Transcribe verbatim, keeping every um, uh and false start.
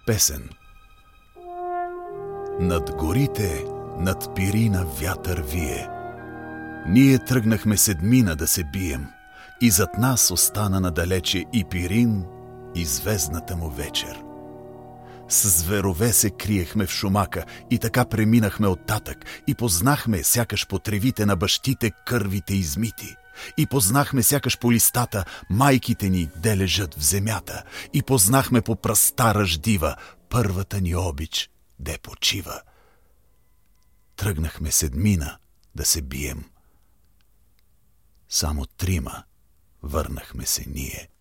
песен. Над горите, над Пирина вятър вие. Ние тръгнахме седмина да се бием, и зад нас остана надалече и Пирин, и звездната му вечер. С зверове се криехме в шумака и така преминахме оттатък и познахме сякаш по тревите на бащите кървите измити. И познахме сякаш по листата майките ни де лежат в земята. И познахме по пръста ръждива първата ни обич де почива. Тръгнахме седмина да се бием. Само трима върнахме се ние.